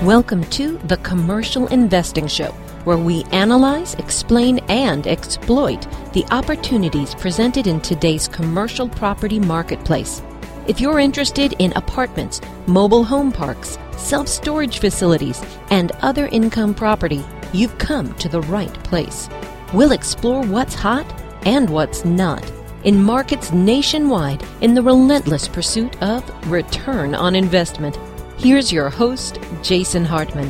Welcome to The Commercial Investing Show, where we analyze, explain, and exploit the opportunities presented in today's commercial property marketplace. If you're interested in apartments, mobile home parks, self-storage facilities, and other income property, you've come to the right place. We'll explore what's hot and what's not in markets nationwide in the relentless pursuit of return on investment. Here's your host, Jason Hartman.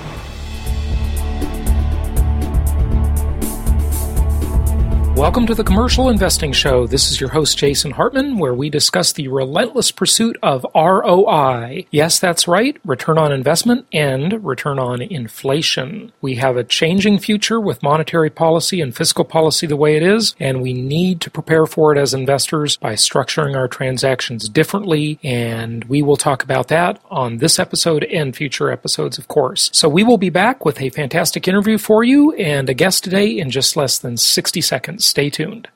Welcome to the Commercial Investing Show. This is your host, Jason Hartman, where we discuss the relentless pursuit of ROI. Yes, that's right, return on investment and return on inflation. We have a changing future with monetary policy and fiscal policy the way it is, and we need to prepare for it as investors by structuring our transactions differently, and we will talk about that on this episode and future episodes, of course. So we will be back with a fantastic interview for you and a guest today in just less than 60 seconds. Stay tuned.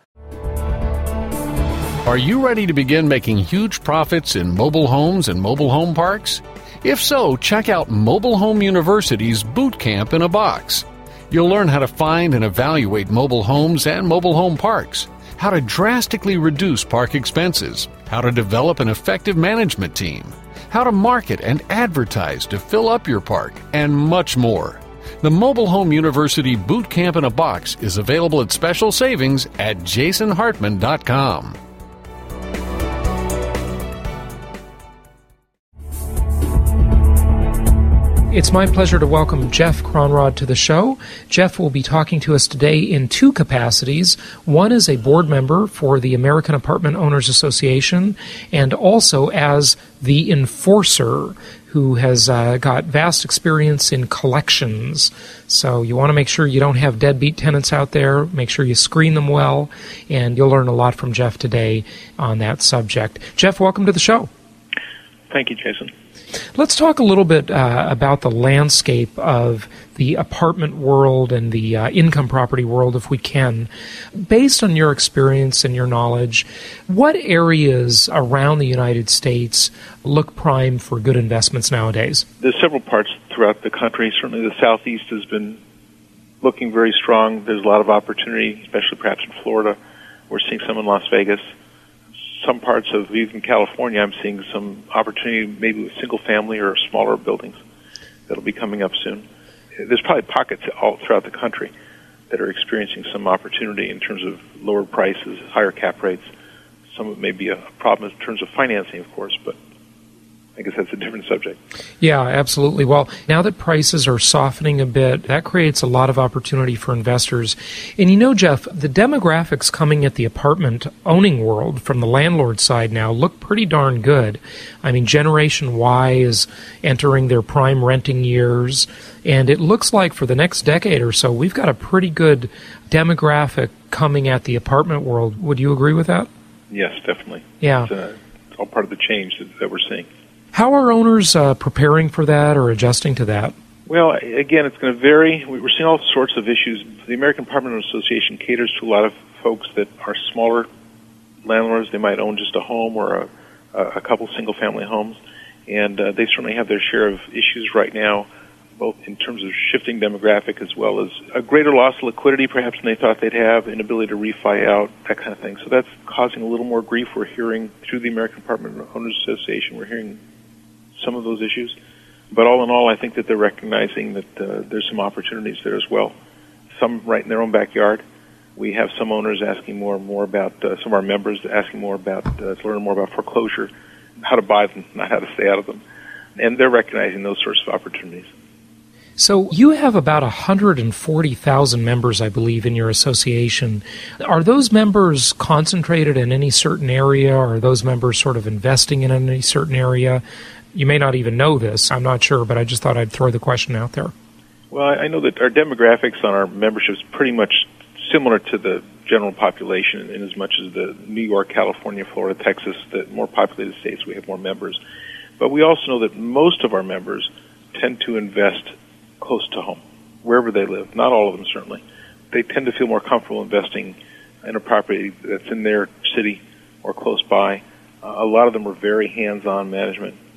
Are you ready to begin making huge profits in mobile homes and mobile home parks? If so, check out Mobile Home University's Boot Camp in a Box. You'll learn how to find and evaluate mobile homes and mobile home parks, how to drastically reduce park expenses, how to develop an effective management team, how to market and advertise to fill up your park, and much more. The Mobile Home University Boot Camp in a Box is available at special savings at jasonhartman.com. It's my pleasure to welcome Jeff Cronrod to the show. Jeff will be talking to us today in two capacities. One as a board member for the American Apartment Owners Association, and also as the enforcer who has got vast experience in collections. So you want to make sure you don't have deadbeat tenants out there. Make sure you screen them well, and you'll learn a lot from Jeff today on that subject. Jeff, welcome to the show. Thank you, Jason. Let's talk a little bit about the landscape of the apartment world and the income property world, if we can. Based on your experience and your knowledge, what areas around the United States look prime for good investments nowadays? There's several parts throughout the country. Certainly the Southeast has been looking very strong. There's a lot of opportunity, especially perhaps in Florida. We're seeing some in Las Vegas. Some parts of even California, I'm seeing some opportunity maybe with single-family or smaller buildings that'll be coming up soon. There's probably pockets all throughout the country that are experiencing some opportunity in terms of lower prices, higher cap rates. Some of it may be a problem in terms of financing, of course, but I guess that's a different subject. Yeah, absolutely. Well, now that prices are softening a bit, that creates a lot of opportunity for investors. And you know, Jeff, the demographics coming at the apartment owning world from the landlord side now look pretty darn good. I mean, Generation Y is entering their prime renting years, and it looks like for the next decade or so, we've got a pretty good demographic coming at the apartment world. Would you agree with that? Yes, definitely. Yeah. It's all part of the change that we're seeing. How are owners preparing for that or adjusting to that? Well, again, it's going to vary. We're seeing all sorts of issues. The American Apartment Association caters to a lot of folks that are smaller landlords. They might own just a home or a couple single-family homes, and they certainly have their share of issues right now, both in terms of shifting demographic as well as a greater loss of liquidity perhaps than they thought they'd have, inability to refi out, that kind of thing. So that's causing a little more grief. We're hearing through the American Apartment Owners Association, we're hearing some of those issues. But all in all, I think that they're recognizing that there's some opportunities there as well. Some right in their own backyard. We have some owners asking more and more about, some of our members asking more about, to learn more about foreclosure, how to buy them, not how to stay out of them. And they're recognizing those sorts of opportunities. So you have about 140,000 members, I believe, in your association. Are those members concentrated in any certain area, or are those members sort of investing in any certain area? You may not even know this. I'm not sure, but I just thought I'd throw the question out there. Well, I know that our demographics on our membership is pretty much similar to the general population in as much as the New York, California, Florida, Texas, the more populated states, we have more members. But we also know that most of our members tend to invest close to home, wherever they live. Not all of them, certainly. They tend to feel more comfortable investing in a property that's in their city or close by. A lot of them are very hands-on management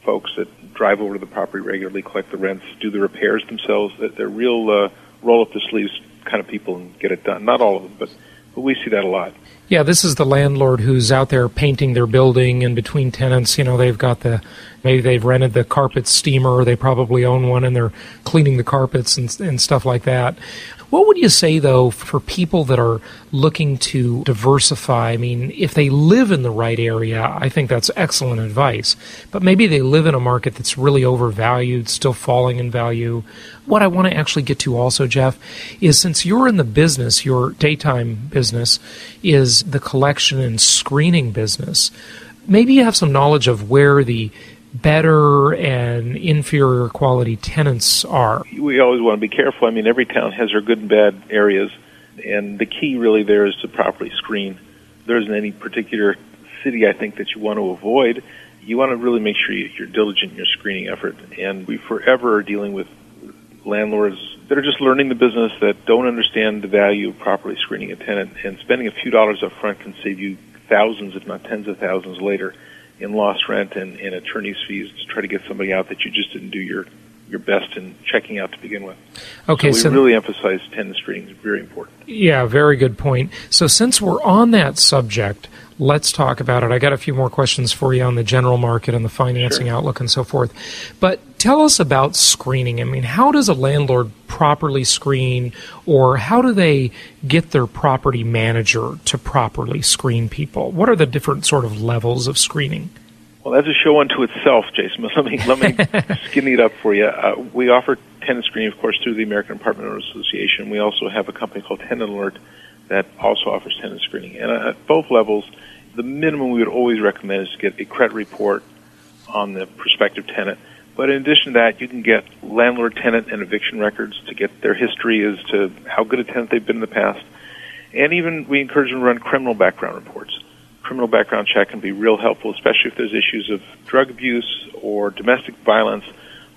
folks that drive over to the property regularly, collect the rents, do the repairs themselves. That they're real roll-up-the-sleeves kind of people and get it done. Not all of them, but we see that a lot. Yeah, this is the landlord who's out there painting their building, and between tenants, they've got maybe they've rented the carpet steamer, or they probably own one, and they're cleaning the carpets and stuff like that. What would you say, though, for people that are looking to diversify? I mean, if they live in the right area, I think that's excellent advice. But maybe they live in a market that's really overvalued, still falling in value. What I want to actually get to also, Jeff, is since you're in the business, your daytime business is the collection and screening business, maybe you have some knowledge of where the better and inferior quality tenants are. We always want to be careful. I mean, every town has their good and bad areas, and the key really there is to properly screen. There isn't any particular city, I think, that you want to avoid. You want to really make sure you're diligent in your screening effort, and we forever are dealing with landlords that are just learning the business, that don't understand the value of properly screening a tenant, and spending a few dollars up front can save you thousands, if not tens of thousands later, in lost rent and attorney's fees to try to get somebody out that you just didn't do your best in checking out to begin with. Okay, so we really emphasize tenant screening is very important. Yeah, very good point. So since we're on that subject, let's talk about it. I got a few more questions for you on the general market and the financing outlook and so forth. But tell us about screening. I mean, how does a landlord properly screen, or how do they get their property manager to properly screen people? What are the different sort of levels of screening? Well, that's a show unto itself, Jason. Let me skinny it up for you. We offer tenant screening, of course, through the American Apartment Owners Association. We also have a company called Tenant Alert that also offers tenant screening. And at both levels, the minimum we would always recommend is to get a credit report on the prospective tenant. But in addition to that, you can get landlord, tenant, and eviction records to get their history as to how good a tenant they've been in the past. And even we encourage them to run criminal background reports. Criminal background check can be real helpful, especially if there's issues of drug abuse or domestic violence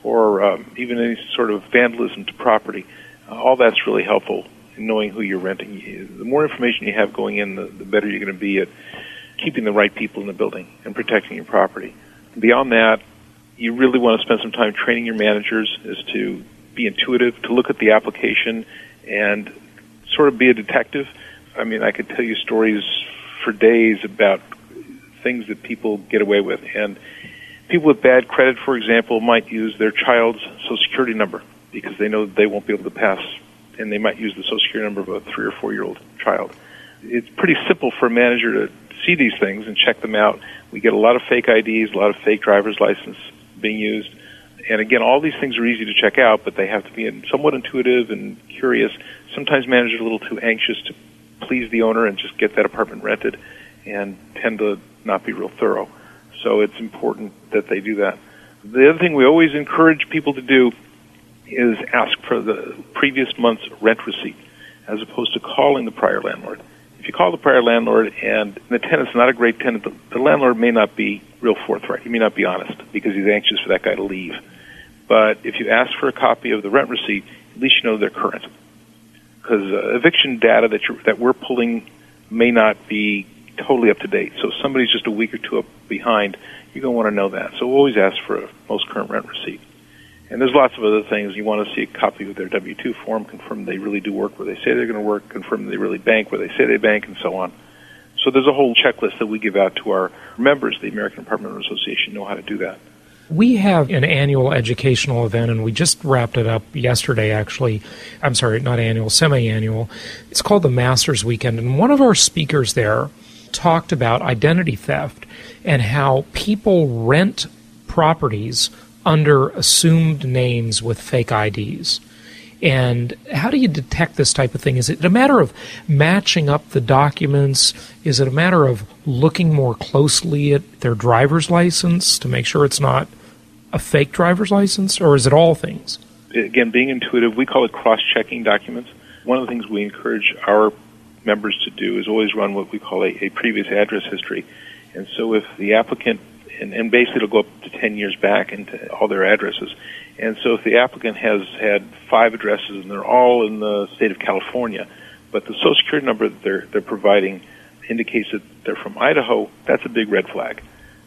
or even any sort of vandalism to property. All that's really helpful in knowing who you're renting. The more information you have going in, the better you're going to be at keeping the right people in the building and protecting your property. Beyond that, you really want to spend some time training your managers as to be intuitive, to look at the application and sort of be a detective. I mean, I could tell you stories for days about things that people get away with. And people with bad credit, for example, might use their child's Social Security number because they know they won't be able to pass, and they might use the Social Security number of a 3 or 4-year-old child. It's pretty simple for a manager to see these things and check them out. We get a lot of fake IDs, a lot of fake driver's license being used. And again, all these things are easy to check out, but they have to be somewhat intuitive and curious. Sometimes managers are a little too anxious to please the owner and just get that apartment rented and tend to not be real thorough. So it's important that they do that. The other thing we always encourage people to do is ask for the previous month's rent receipt as opposed to calling the prior landlord. If you call the prior landlord and the tenant's not a great tenant, the landlord may not be real forthright. He may not be honest because he's anxious for that guy to leave. But if you ask for a copy of the rent receipt, at least you know they're current. Because eviction data that we're pulling may not be totally up to date. So if somebody's just a week or two up behind, you're going to want to know that. So we'll always ask for a most current rent receipt. And there's lots of other things. You want to see a copy of their W-2 form, confirm they really do work where they say they're going to work, confirm they really bank where they say they bank, and so on. So there's a whole checklist that we give out to our members, the American Apartment Owners Association, know how to do that. We have an annual educational event, and we just wrapped it up yesterday, actually. I'm sorry, not annual, semi-annual. It's called the Masters Weekend, and one of our speakers there talked about identity theft and how people rent properties under assumed names with fake IDs. And how do you detect this type of thing? Is it a matter of matching up the documents? Is it a matter of looking more closely at their driver's license to make sure it's not a fake driver's license? Or is it all things? Again, being intuitive, we call it cross-checking documents. One of the things we encourage our members to do is always run what we call a previous address history. And so if the applicant, and basically it'll go up to 10 years back into all their addresses. And so if the applicant has had 5 addresses and they're all in the state of California, but the Social Security number that they're providing indicates that they're from Idaho, that's a big red flag.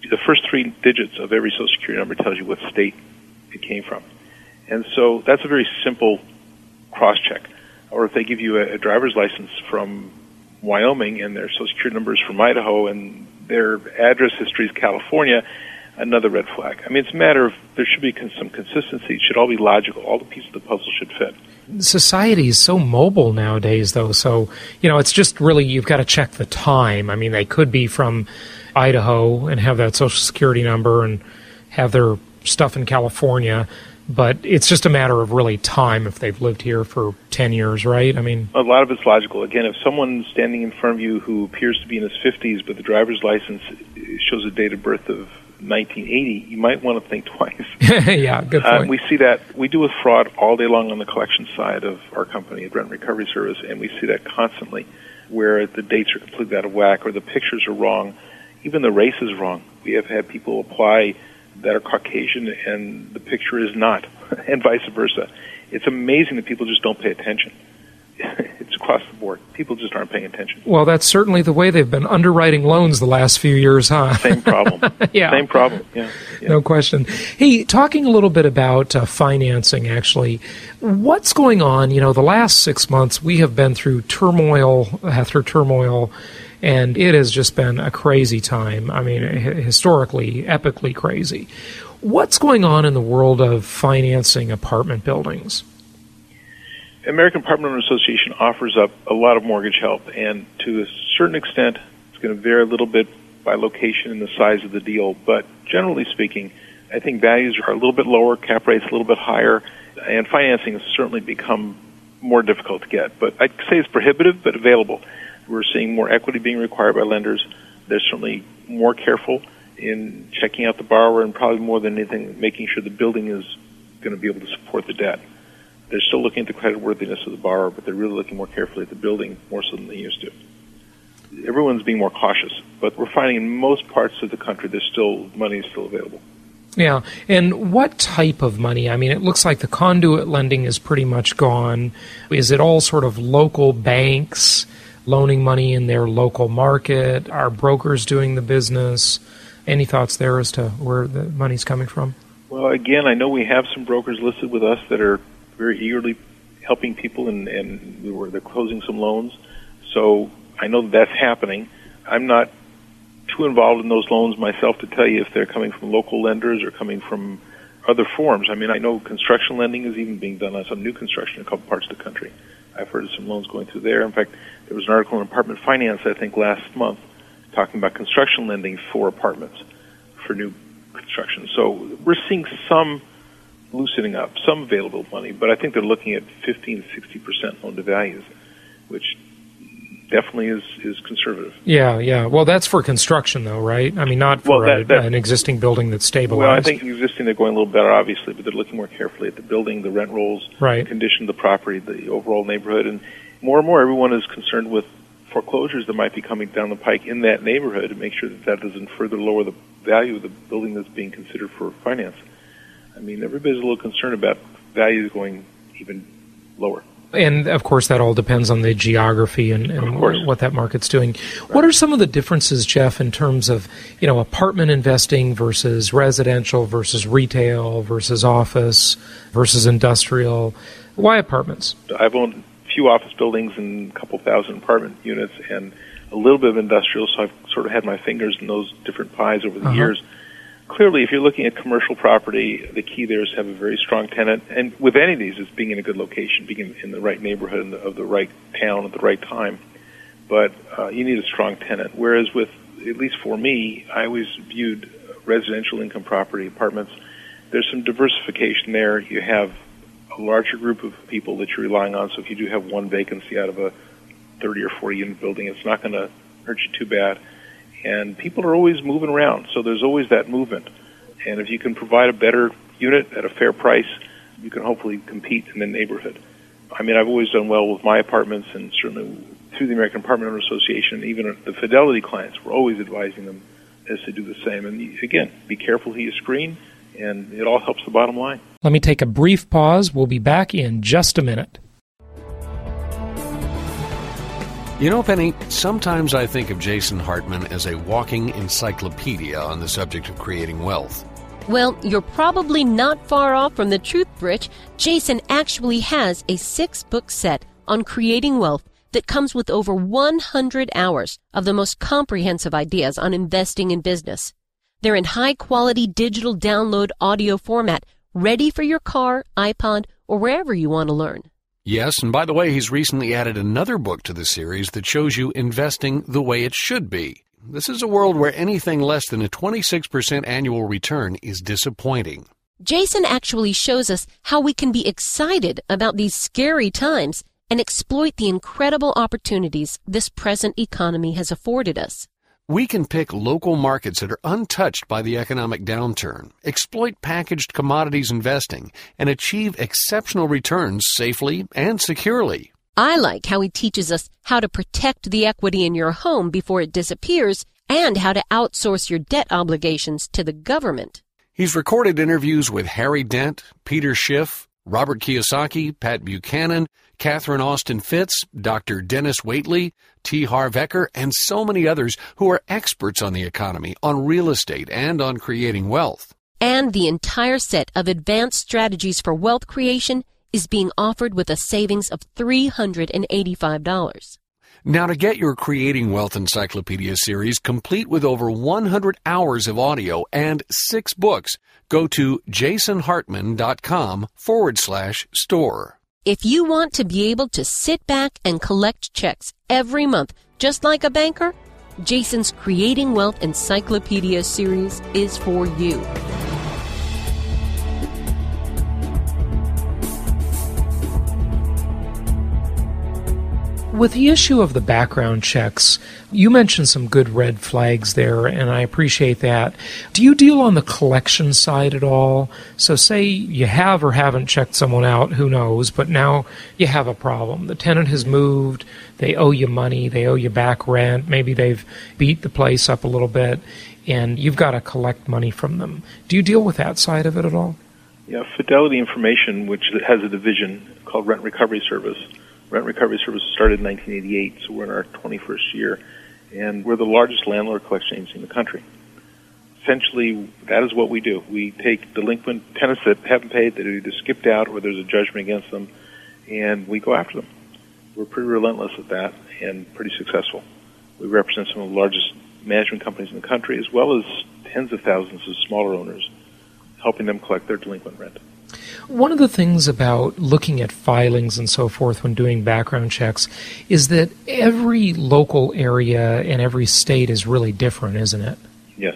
the first 3 digits of every Social Security number tells you what state it came from. And so that's a very simple cross-check. Or if they give you a driver's license from Wyoming and their Social Security number is from Idaho and their address history is California, another red flag. I mean, it's a matter of there should be some consistency. It should all be logical. All the pieces of the puzzle should fit. Society is so mobile nowadays, though, so, it's just really, you've got to check the time. I mean, they could be from Idaho and have that Social Security number and have their stuff in California, but it's just a matter of really time if they've lived here for 10 years, right? I mean, a lot of it's logical. Again, if someone's standing in front of you who appears to be in his 50s, but the driver's license shows a date of birth of 1980, you might want to think twice. Yeah, good point. We see that. We deal with fraud all day long on the collection side of our company, Rent and Recovery Service, and we see that constantly, where the dates are completely out of whack or the pictures are wrong. Even the race is wrong. We have had people apply that are Caucasian and the picture is not, and vice versa. It's amazing that people just don't pay attention. It's across the board. People just aren't paying attention. Well, that's certainly the way they've been underwriting loans the last few years, huh? Same problem. Yeah. Same problem. Yeah. No question. Hey, talking a little bit about financing, actually, what's going on? The last 6 months, we have been through turmoil after turmoil, and it has just been a crazy time. I mean, historically, epically crazy. What's going on in the world of financing apartment buildings? American Apartment Owner Association offers up a lot of mortgage help, and to a certain extent, it's going to vary a little bit by location and the size of the deal, but generally speaking, I think values are a little bit lower, cap rates a little bit higher, and financing has certainly become more difficult to get. But I'd say it's prohibitive, but available. We're seeing more equity being required by lenders. They're certainly more careful in checking out the borrower and probably more than anything, making sure the building is going to be able to support the debt. They're still looking at the creditworthiness of the borrower, but they're really looking more carefully at the building, more so than they used to. Everyone's being more cautious, but we're finding in most parts of the country money is still available. Yeah, and what type of money? I mean, it looks like the conduit lending is pretty much gone. Is it all sort of local banks loaning money in their local market? Are brokers doing the business? Any thoughts there as to where the money's coming from? Well, again, I know we have some brokers listed with us that are very eagerly helping people, and they're closing some loans. So I know that's happening. I'm not too involved in those loans myself to tell you if they're coming from local lenders or coming from other forms. I mean, I know construction lending is even being done on some new construction in a couple parts of the country. I've heard of some loans going through there. In fact, there was an article in Apartment Finance, I think, last month talking about construction lending for apartments, for new construction. So we're seeing some loosening up, some available money, but I think they're looking at 15 to 60% loan to values, which definitely is conservative. Yeah. Well, that's for construction, though, right? I mean, not for an existing building that's stabilized. Well, I think existing, they're going a little better, obviously, but they're looking more carefully at the building, the rent rolls, right, condition of the property, the overall neighborhood, and more everyone is concerned with foreclosures that might be coming down the pike in that neighborhood to make sure that doesn't further lower the value of the building that's being considered for finance. I mean, everybody's a little concerned about values going even lower. And, of course, that all depends on the geography and what that market's doing. Right. What are some of the differences, Jeff, in terms of, apartment investing versus residential versus retail versus office versus industrial? Why apartments? I've owned a few office buildings and a couple thousand apartment units and a little bit of industrial, so I've sort of had my fingers in those different pies over the years. Clearly, if you're looking at commercial property, the key there is to have a very strong tenant. And with any of these, it's being in a good location, being in the right neighborhood of the right town at the right time. But you need a strong tenant. Whereas with, at least for me, I always viewed residential income property, apartments, there's some diversification there. You have a larger group of people that you're relying on. So if you do have one vacancy out of a 30 or 40 unit building, it's not going to hurt you too bad. And people are always moving around, so there's always that movement. And if you can provide a better unit at a fair price, you can hopefully compete in the neighborhood. I mean, I've always done well with my apartments, and certainly through the American Apartment Owner Association, even the Fidelity clients, we're always advising them as to do the same. And again, be careful who you screen, and it all helps the bottom line. Let me take a brief pause. We'll be back in just a minute. You know, Penny, sometimes I think of Jason Hartman as a walking encyclopedia on the subject of creating wealth. Well, you're probably not far off from the truth, Rich. Jason actually has a 6-book set on creating wealth that comes with over 100 hours of the most comprehensive ideas on investing in business. They're in high-quality digital download audio format, ready for your car, iPod, or wherever you want to learn. Yes, and by the way, he's recently added another book to the series that shows you investing the way it should be. This is a world where anything less than a 26% annual return is disappointing. Jason actually shows us how we can be excited about these scary times and exploit the incredible opportunities this present economy has afforded us. We can pick local markets that are untouched by the economic downturn, exploit packaged commodities investing, and achieve exceptional returns safely and securely. I like how he teaches us how to protect the equity in your home before it disappears and how to outsource your debt obligations to the government. He's recorded interviews with Harry Dent, Peter Schiff, Robert Kiyosaki, Pat Buchanan, Catherine Austin Fitts, Dr. Dennis Waitley, T. Harv Eker, and so many others who are experts on the economy, on real estate, and on creating wealth. And the entire set of advanced strategies for wealth creation is being offered with a savings of $385. Now, to get your Creating Wealth Encyclopedia series complete with over 100 hours of audio and 6 books, go to jasonhartman.com/store. If you want to be able to sit back and collect checks every month, just like a banker, Jason's Creating Wealth Encyclopedia series is for you. With the issue of the background checks, you mentioned some good red flags there, and I appreciate that. Do you deal on the collection side at all? So say you have or haven't checked someone out, who knows, but now you have a problem. The tenant has moved, they owe you money, they owe you back rent, maybe they've beat the place up a little bit, and you've got to collect money from them. Do you deal with that side of it at all? Yeah, Fidelity Information, which has a division called Rent Recovery Service. Rent Recovery Service started in 1988, so we're in our 21st year, and we're the largest landlord collection agency in the country. Essentially, that is what we do. We take delinquent tenants that haven't paid, that are either skipped out or there's a judgment against them, and we go after them. We're pretty relentless at that and pretty successful. We represent some of the largest management companies in the country, as well as tens of thousands of smaller owners, helping them collect their delinquent rent. One of the things about looking at filings and so forth when doing background checks is that every local area and every state is really different, isn't it? Yes.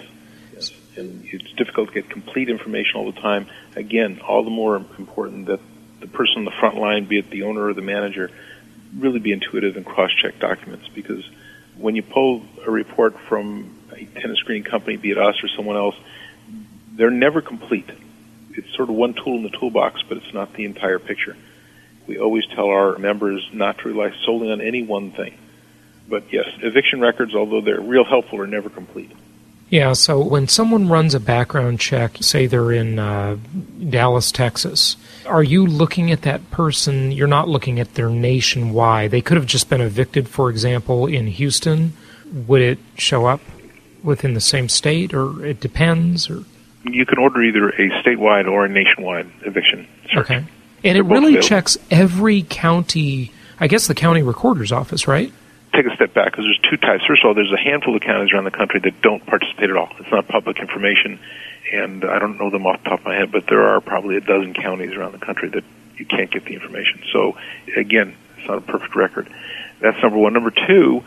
And it's difficult to get complete information all the time. Again, all the more important that the person on the front line, be it the owner or the manager, really be intuitive and cross-check documents, because when you pull a report from a tenant screening company, be it us or someone else, they're never complete. It's sort of one tool in the toolbox, but it's not the entire picture. We always tell our members not to rely solely on any one thing. But yes, eviction records, although they're real helpful, are never complete. Yeah, so when someone runs a background check, say they're in Dallas, Texas, are you looking at that person? You're not looking at their nationwide. They could have just been evicted, for example, in Houston. Would it show up within the same state, or it depends? Or you can order either a statewide or a nationwide eviction search. Okay. And it really checks every county, I guess the county recorder's office, right? Take a step back, because there's two types. First of all, there's a handful of counties around the country that don't participate at all. It's not public information, and I don't know them off the top of my head, but there are probably a dozen counties around the country that you can't get the information. So, again, it's not a perfect record. That's number one. Number two,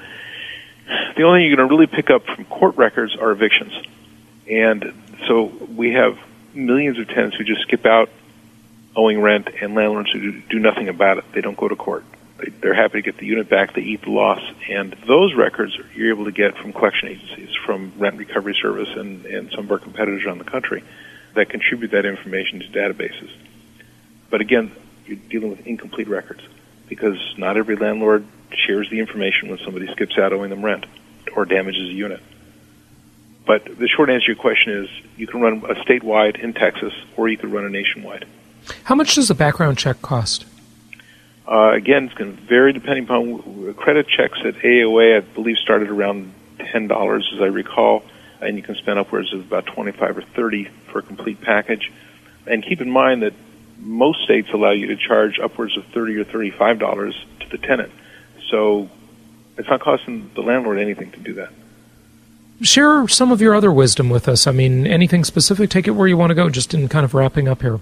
the only thing you're going to really pick up from court records are evictions. And so we have millions of tenants who just skip out owing rent, and landlords who do nothing about it. They don't go to court. They're happy to get the unit back. They eat the loss. And those records you're able to get from collection agencies, from Rent Recovery Service and some of our competitors around the country that contribute that information to databases. But again, you're dealing with incomplete records, because not every landlord shares the information when somebody skips out owing them rent or damages a unit. But the short answer to your question is you can run a statewide in Texas, or you could run a nationwide. How much does a background check cost? Again, it's going to vary depending upon credit checks at AOA. I believe started around $10, as I recall, and you can spend upwards of about $25 or $30 for a complete package. And keep in mind that most states allow you to charge upwards of $30 or $35 to the tenant. So it's not costing the landlord anything to do that. Share some of your other wisdom with us. I mean, anything specific? Take it where you want to go, just in kind of wrapping up here.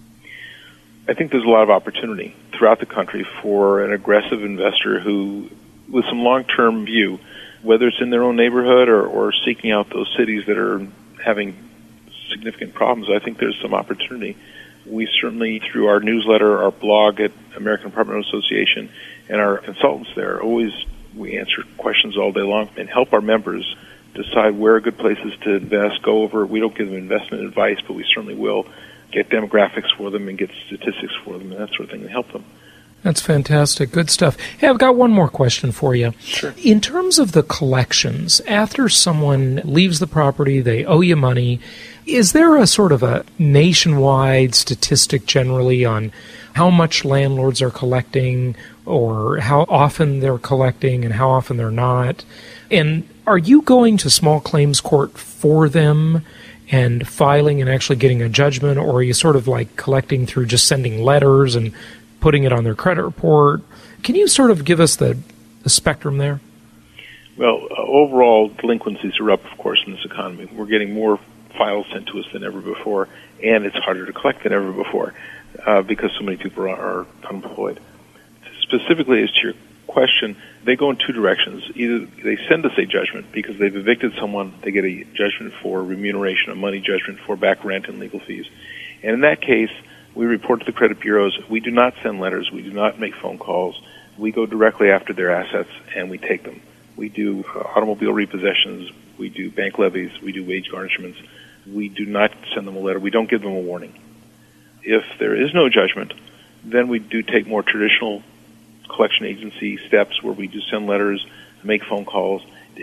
I think there's a lot of opportunity throughout the country for an aggressive investor who, with some long-term view, whether it's in their own neighborhood or seeking out those cities that are having significant problems, I think there's some opportunity. We certainly, through our newsletter, our blog at American Apartment Association, and our consultants there, we answer questions all day long and help our members decide where are good places to invest, go over. We don't give them investment advice, but we certainly will get demographics for them and get statistics for them and that sort of thing to help them. That's fantastic. Good stuff. Hey, I've got one more question for you. Sure. In terms of the collections, after someone leaves the property, they owe you money, is there a sort of a nationwide statistic generally on how much landlords are collecting or how often they're collecting and how often they're not? And are you going to small claims court for them and filing and actually getting a judgment, or are you sort of like collecting through just sending letters and putting it on their credit report? Can you sort of give us the spectrum there? Well, overall, delinquencies are up, of course, in this economy. We're getting more files sent to us than ever before, and it's harder to collect than ever before because so many people are unemployed. Specifically, as to your question, they go in two directions. Either they send us a judgment because they've evicted someone, they get a judgment for remuneration, a money judgment for back rent and legal fees. And in that case, we report to the credit bureaus. We do not send letters. We do not make phone calls. We go directly after their assets, and we take them. We do automobile repossessions. We do bank levies. We do wage garnishments. We do not send them a letter. We don't give them a warning. If there is no judgment, then we do take more traditional collection agency steps where we do send letters, make phone calls.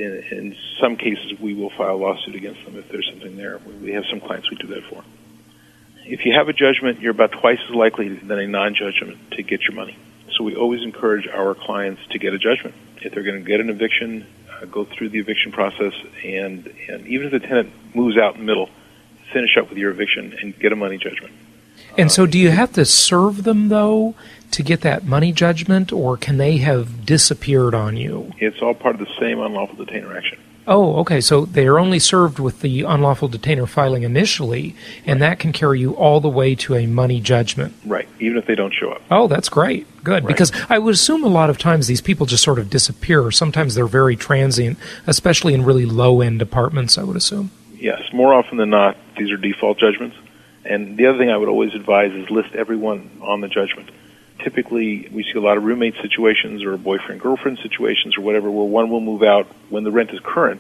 In some cases, we will file a lawsuit against them if there's something there. We have some clients we do that for. If you have a judgment, you're about twice as likely than a non-judgment to get your money. So we always encourage our clients to get a judgment. If they're going to get an eviction, go through the eviction process, and even if the tenant moves out in the middle, finish up with your eviction and get a money judgment. And so do you have to serve them, though, to get that money judgment, or can they have disappeared on you? It's all part of the same unlawful detainer action. Oh, okay. So they are only served with the unlawful detainer filing initially, and that can carry you all the way to a money judgment. Right, even if they don't show up. Oh, that's great. Good. Right. Because I would assume a lot of times these people just sort of disappear. Sometimes they're very transient, especially in really low-end apartments, I would assume. Yes, more often than not, these are default judgments. And the other thing I would always advise is list everyone on the judgment. Typically, we see a lot of roommate situations or boyfriend-girlfriend situations or whatever where one will move out when the rent is current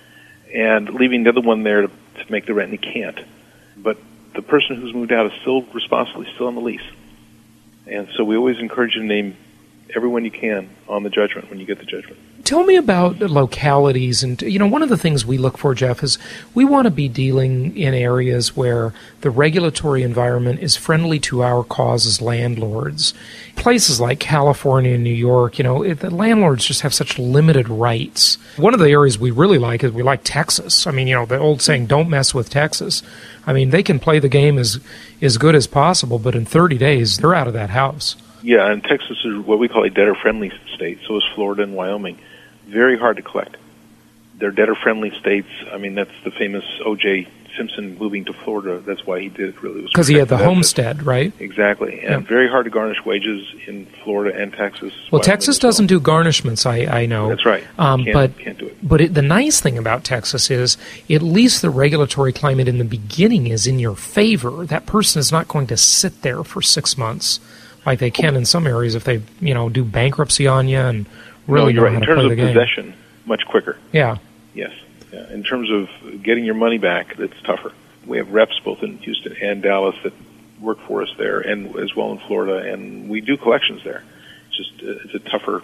and leaving the other one there to make the rent, and he can't. But the person who's moved out is still responsible, still on the lease. And so we always encourage you to name everyone you can on the judgment when you get the judgment. Tell me about localities. And, one of the things we look for, Jeff, is we want to be dealing in areas where the regulatory environment is friendly to our cause as landlords. Places like California and New York, the landlords just have such limited rights. One of the areas we really like is we like Texas. I mean, the old saying, don't mess with Texas. I mean, they can play the game as good as possible, but in 30 days, they're out of that house. Yeah, and Texas is what we call a debtor-friendly state. So is Florida and Wyoming. Very hard to collect. They're debtor-friendly states. I mean, that's the famous O.J. Simpson moving to Florida. That's why he did it, really. Because he had the homestead, right? Exactly. And very hard to garnish wages in Florida and Texas. Well, Texas doesn't do garnishments, I know. That's right. Can't do it. But the nice thing about Texas is at least the regulatory climate in the beginning is in your favor. That person is not going to sit there for 6 months like they can in some areas if they, do bankruptcy on you and really know how to play the game. In terms of possession, much quicker. Yeah. Yes. Yeah. In terms of getting your money back, it's tougher. We have reps both in Houston and Dallas that work for us there, and as well in Florida, and we do collections there. It's a tougher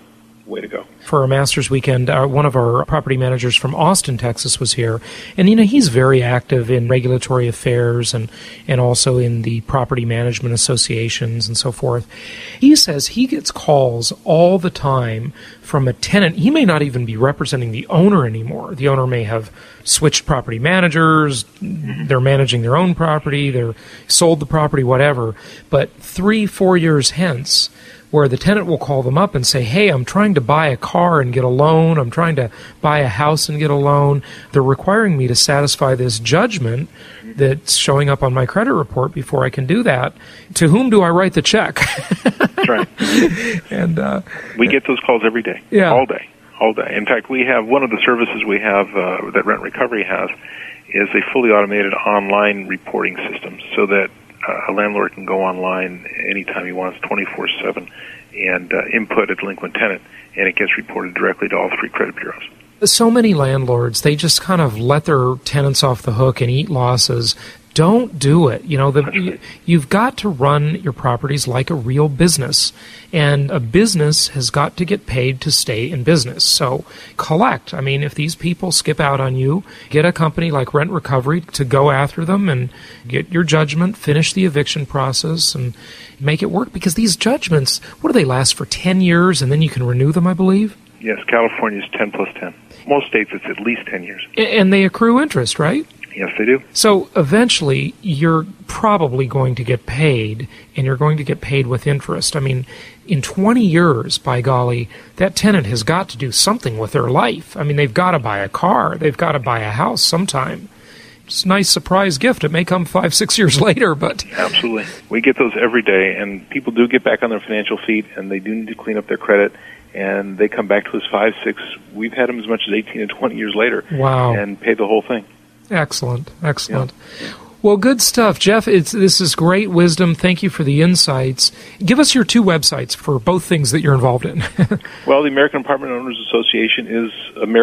way to go. For our Masters weekend, one of our property managers from Austin, Texas was here. And, he's very active in regulatory affairs and also in the property management associations and so forth. He says he gets calls all the time from a tenant. He may not even be representing the owner anymore. The owner may have switched property managers. They're managing their own property. They're sold the property, whatever. But 3-4 years hence, where the tenant will call them up and say, hey, I'm trying to buy a car and get a loan. I'm trying to buy a house and get a loan. They're requiring me to satisfy this judgment that's showing up on my credit report before I can do that. To whom do I write the check? That's right. And we get those calls every day, all day. In fact, we have one of the services we have that Rent Recovery has is a fully automated online reporting system so that a landlord can go online anytime he wants, 24/7, and input a delinquent tenant, and it gets reported directly to all 3 credit bureaus. So many landlords, they just kind of let their tenants off the hook and eat losses. Don't do it. You've got to run your properties like a real business, and a business has got to get paid to stay in business. So collect. If these people skip out on you, get a company like Rent Recovery to go after them and get your judgment, finish the eviction process, and make it work. Because these judgments, what do they last for 10 years, and then you can renew them, I believe? Yes, California is 10 plus 10. Most states, it's at least 10 years. And they accrue interest, right? Yes, they do. So eventually, you're probably going to get paid, and you're going to get paid with interest. In 20 years, by golly, that tenant has got to do something with their life. They've got to buy a car. They've got to buy a house sometime. It's a nice surprise gift. It may come 5-6 years later, but... Absolutely. We get those every day, and people do get back on their financial feet, and they do need to clean up their credit, and they come back to us 5-6. We've had them as much as 18 and 20 years later. Wow. And pay the whole thing. Excellent. Yeah. Well, good stuff. Jeff, this is great wisdom. Thank you for the insights. Give us your 2 websites for both things that you're involved in. Well, the American Apartment Owners Association is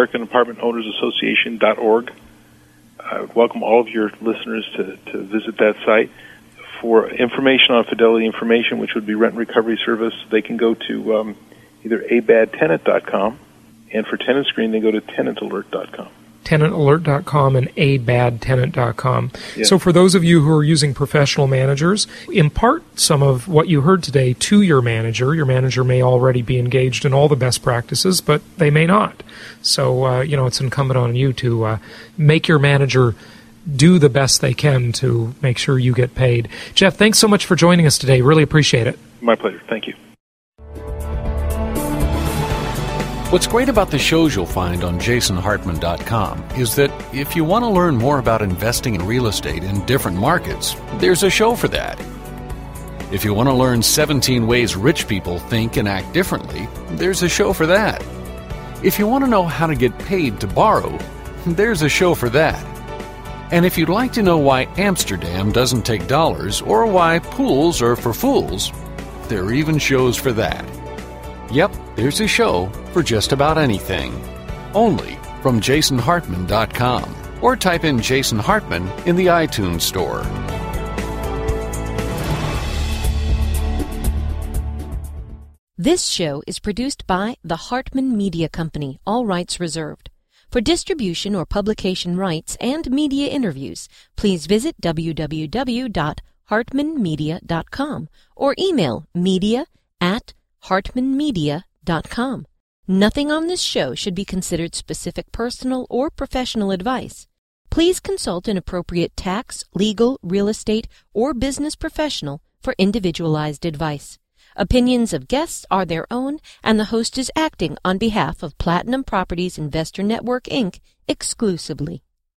AmericanApartmentOwnersAssociation.org. I welcome all of your listeners to visit that site. For information on Fidelity Information, which would be Rent Recovery Service, they can go to either abadtenant.com, and for Tenant Screen, they go to tenantalert.com. tenantalert.com and abadtenant.com. Yes. So for those of you who are using professional managers, impart some of what you heard today to your manager. Your manager may already be engaged in all the best practices, but they may not. So, it's incumbent on you to make your manager do the best they can to make sure you get paid. Jeff, thanks so much for joining us today. Really appreciate it. My pleasure. Thank you. What's great about the shows you'll find on jasonhartman.com is that if you want to learn more about investing in real estate in different markets, there's a show for that. If you want to learn 17 ways rich people think and act differently, there's a show for that. If you want to know how to get paid to borrow, there's a show for that. And if you'd like to know why Amsterdam doesn't take dollars or why pools are for fools, there are even shows for that. Yep, there's a show for just about anything. Only from jasonhartman.com, or type in Jason Hartman in the iTunes Store. This show is produced by the Hartman Media Company, all rights reserved. For distribution or publication rights and media interviews, please visit www.hartmanmedia.com or email media@hartmanmedia.com. Nothing on this show should be considered specific personal or professional advice. Please consult an appropriate tax, legal, real estate, or business professional for individualized advice. Opinions of guests are their own, and the host is acting on behalf of Platinum Properties Investor Network, Inc. exclusively.